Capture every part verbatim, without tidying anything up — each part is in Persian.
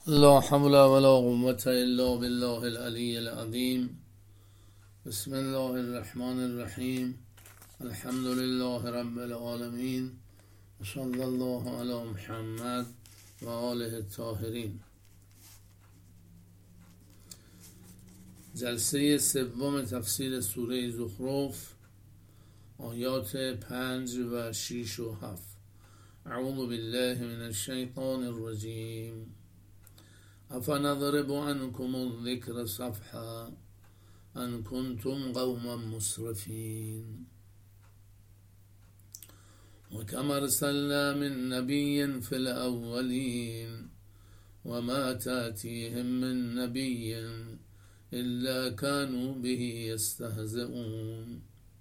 لا حول ولا قوة إلا بالله العلي العظيم. بسم الله الرحمن الرحیم. الحمد لله رب العالمین و صلی الله علی محمد و آله الطاهرین. جلسه سوم تفسیر سوره زخرف، آیات پنج و شیش و هفت. اعوذ بالله من الشیطان الرجیم. افنضرب عنکم الذکر صفحا ان کنتم قوما مسرفین و کم ارسلنا من نبی فی الاولین و ما تأتیهم من نبی الا كانوا به یستهزئون.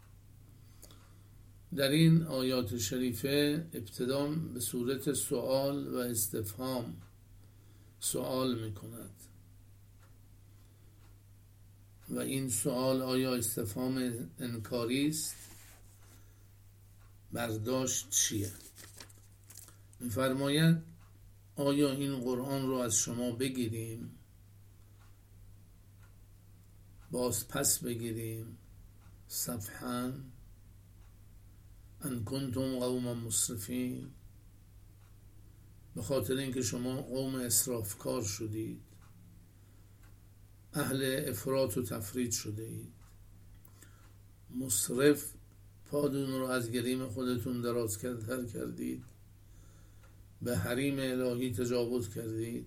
در این آیات شریفه ابتدا به صورت سوال و استفهام سوال می کند و این سوال آیا استفهام انکاری است؟ برداشت چیه؟ می فرماید آیا این قرآن رو از شما بگیریم، باز پس بگیریم، صفحاً ان کنتم قوما مسرفین، به خاطر اینکه شما قوم اسرافکار شدید، اهل افراط و تفرید شده اید. مسرف، پادون رو از گریم خودتون دراز کردید، به حریم الهی تجاوز کردید.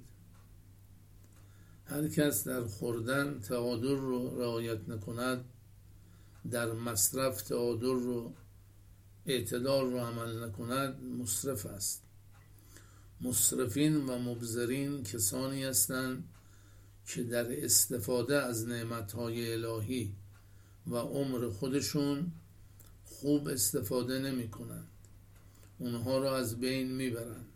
هر کس در خوردن تعادل رو رعایت نکند، در مصرف تعادل رو اعتدال رو عمل نکند، مسرف است. مسرفین و مبذرین کسانی هستند که در استفاده از نعمتهای الهی و عمر خودشون خوب استفاده نمی کنند، اونها را از بین می برند،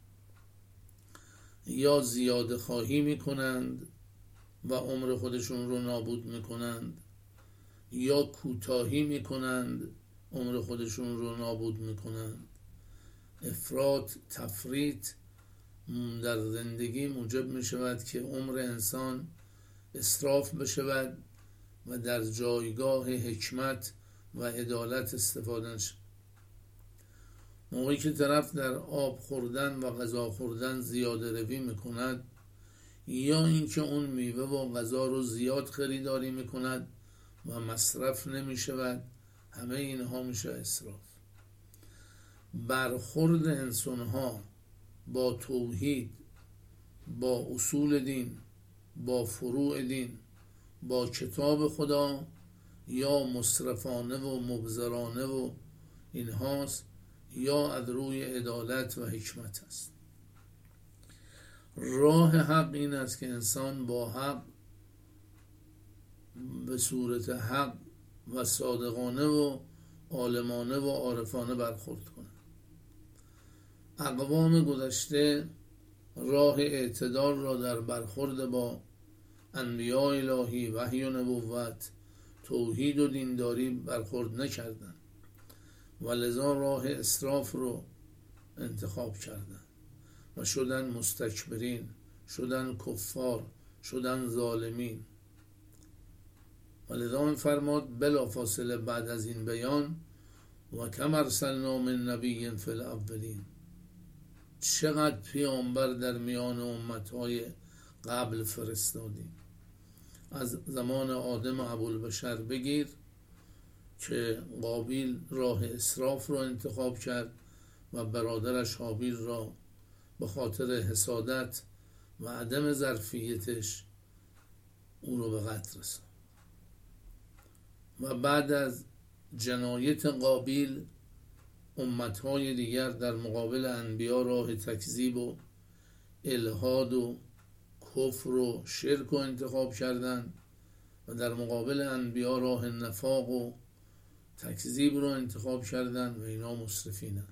یا زیاده خواهی می کنند و عمر خودشون رو نابود می کنند، یا کوتاهی می کنند عمر خودشون رو نابود می کنند. افراط، تفریط در زندگی موجب می شود که عمر انسان اسراف بشود و در جایگاه حکمت و عدالت استفاده نشود. موقعی که طرف در آب خوردن و غذا خوردن زیاده روی می کند، یا اینکه اون میوه و غذا رو زیاد خریداری می کند و مصرف نمی شود، همه اینها میشه اسراف. برخورد انسانها با توحید، با اصول دین، با فروع دین، با کتاب خدا یا مسرفانه و مبذرانه و اینهاست، یا از روی عدالت و حکمت است. راه حق این است که انسان با حق به صورت حق و صادقانه و عالمانه و عارفانه برخورد کنه. اقوام گذشته راه اعتدال را در برخورد با انبیاء الهی، وحی و نبوت، توحید و دینداری برخورد نکردند و لذا راه اسراف رو انتخاب کردند و شدن مستکبرین، شدن کفار، شدن ظالمین. و لذا من فرماد بلافاصله بعد از این بیان و کم ارسلنا من نبی فی الاولین، چقدر پیامبر در میان امتهای قبل فرستادیم. از زمان آدم ابوالبشر بگیر که قابیل راه اسراف را انتخاب کرد و برادرش حابیل را به خاطر حسادت و عدم ظرفیتش او رو به قتل رساند. و بعد از جنایت قابیل امتهای دیگر در مقابل انبیا راه تکذیب و الحاد و کفر و شرک رو انتخاب کردند و در مقابل انبیا راه نفاق و تکذیب رو انتخاب کردند و اینا مسرفینند.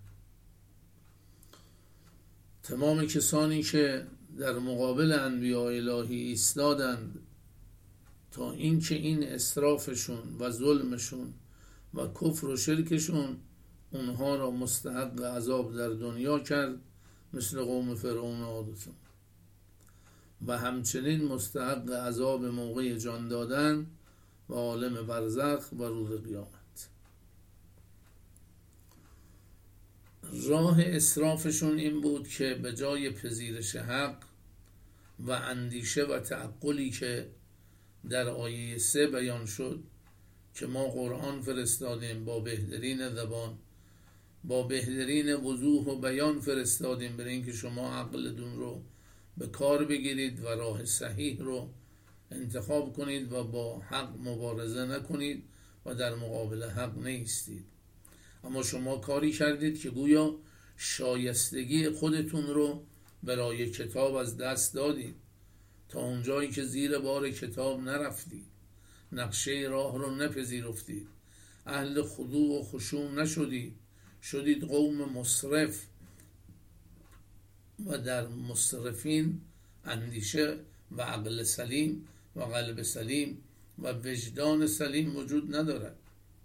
تمام کسانی که در مقابل انبیاء الهی ایستادند تا اینکه این اسرافشون و ظلمشون و کفر و شرکشون اونها را مستحق عذاب در دنیا کرد، مثل قوم فرعون و عاد و ثمود. و همچنین مستحق عذاب موقع جان دادن و عالم برزخ و روز قیامت. راه اسرافشون این بود که به جای پذیرش حق و اندیشه و تعقلی که در آیه سه بیان شد که ما قرآن فرستادیم با بهترین زبان، با بهترین وضوح و بیان فرستادیم برای اینکه شما عقلتون رو به کار بگیرید و راه صحیح رو انتخاب کنید و با حق مبارزه نکنید و در مقابل حق نیستید. اما شما کاری کردید که گویا شایستگی خودتون رو برای کتاب از دست دادید، تا اونجایی که زیر بار کتاب نرفتید، نقشه راه رو نپذیرفتید، اهل خضوع و خشوع نشدید، شدید قوم مسرف و در مسرفین اندیشه و عقل سلیم و قلب سلیم و وجدان سلیم وجود ندارد.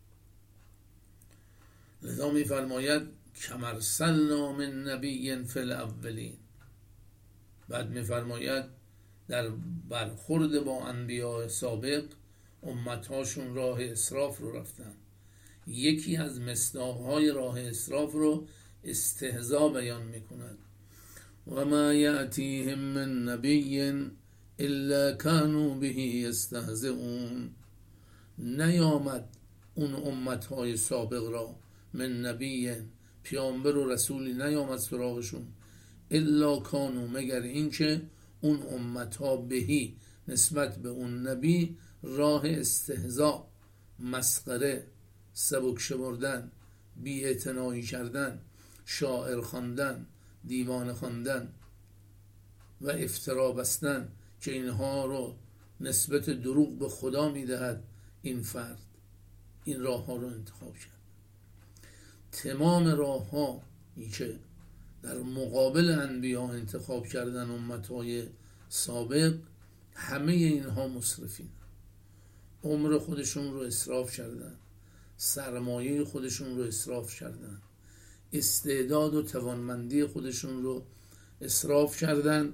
لذا می فرماید کما ارسلنا من نبی فی الاولین. بعد می فرماید در برخورد با انبیاء سابق امتهاشون راه اسراف رو رفتن. یکی از مصداقهای راه اسراف رو استهزا بیان می کند. و ما یأتیهم من نبی الا كانوا به یستهزئون. نیامد اون امتهای سابق را من نبی، پیامبر و رسولی نیامد سراغشون، الا کانوا، مگر اینکه اون امتها بهی، نسبت به اون نبی، راه استهزاء، مسخره، سبک شمردن، بی‌اعتنایی کردن، شاعر خواندن، دیوانه خواندن و افترا بستن که اینها رو نسبت دروغ به خدا میدهد این فرد، این راه ها رو انتخاب کرد. تمام راه ها ای که در مقابل انبیا انتخاب کردن امتهای سابق، همه اینها مسرفین، عمر خودشون رو اسراف کردن، سرمایه خودشون رو اسراف کردن، استعداد و توانمندی خودشون رو اسراف کردن.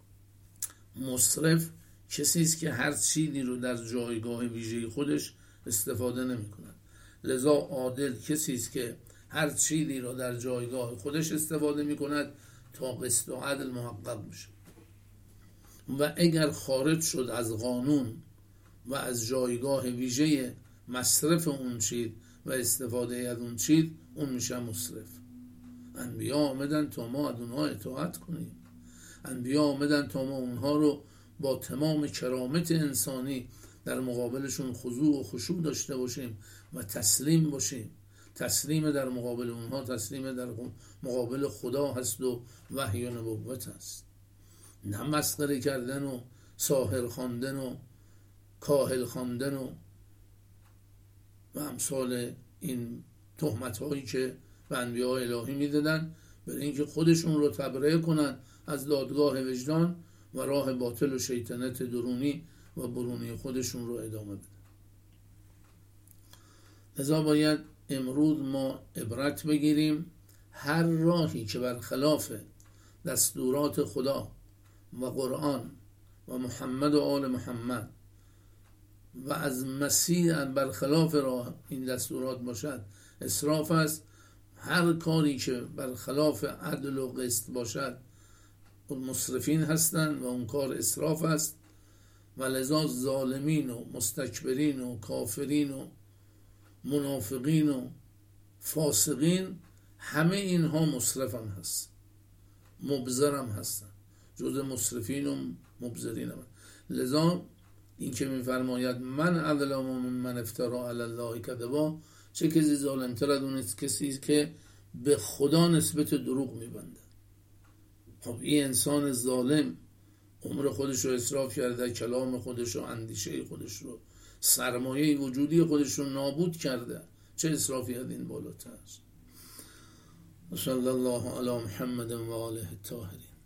مسرف کسی است که هر چیزی رو در جایگاه ویژه خودش استفاده نمی کند. لذا عادل کسی است که هر چیزی رو در جایگاه خودش استفاده می کند تا قسط و عدل محقق بشه، و اگر خارج شد از قانون و از جایگاه ویژه مصرف اون چیز و استفاده از اون چیز، اون میشه مسرف. انبیا آمدن تا ما از اونها اطاعت کنیم، انبیا آمدن تا ما اونها رو با تمام کرامت انسانی در مقابلشون خضوع و خشوع داشته باشیم و تسلیم باشیم. تسلیم در مقابل اونها تسلیم در مقابل خدا هست و وحی و نبوت هست، نه مسخره کردن و ساحر خواندن و کاهل خواندن و و امثال این تهمت هایی که به انبیاء الهی میدادن، برای اینکه خودشون رو تبرئه کنن از دادگاه وجدان و راه باطل و شیطنت درونی و برونی خودشون رو ادامه بدن. لذا باید امروز ما عبرت بگیریم. هر راهی که برخلاف دستورات خدا و قرآن و محمد و آل محمد و از مسیح برخلاف راه این دستورات باشد، اسراف است. هر کاری که برخلاف عدل و قسط باشد، اون مسرفین هستند و اون کار اسراف است. و لذا ظالمین و مستکبرین و کافرین و منافقین و فاسقین، همه اینها مسرف هم هست، مبذر هم هستن، جز مسرفین و مبذرین هم. لذا این که میفرماید من اظلم ممن افترا علی الله کذبا، چه کسی ظالمتر از اون کسی که به خدا نسبت دروغ میبنده. خب این انسان ظالم عمر خودش رو اسراف کرده، کلام خودش رو، اندیشه خودش رو، سرمایه وجودی خودش رو نابود کرده، چه اسرافی از این بالاتر است. صلی الله علی محمد و آله الطاهرین.